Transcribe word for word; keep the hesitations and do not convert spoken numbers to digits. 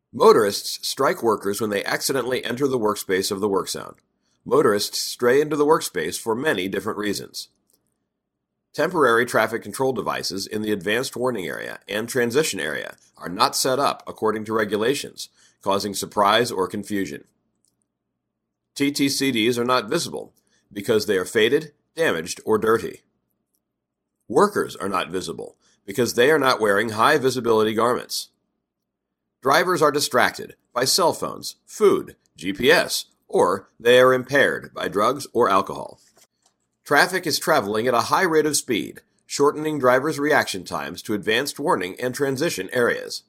Motorists strike workers when they accidentally enter the workspace of the work zone. Motorists stray into the workspace for many different reasons. Temporary traffic control devices in the advanced warning area and transition area are not set up according to regulations, causing surprise or confusion. T T C Ds are not visible because they are faded, damaged, or dirty. Workers are not visible because they are not wearing high visibility garments. Drivers are distracted by cell phones, food, G P S, or they are impaired by drugs or alcohol. Traffic is traveling at a high rate of speed, shortening drivers' reaction times to advanced warning and transition areas.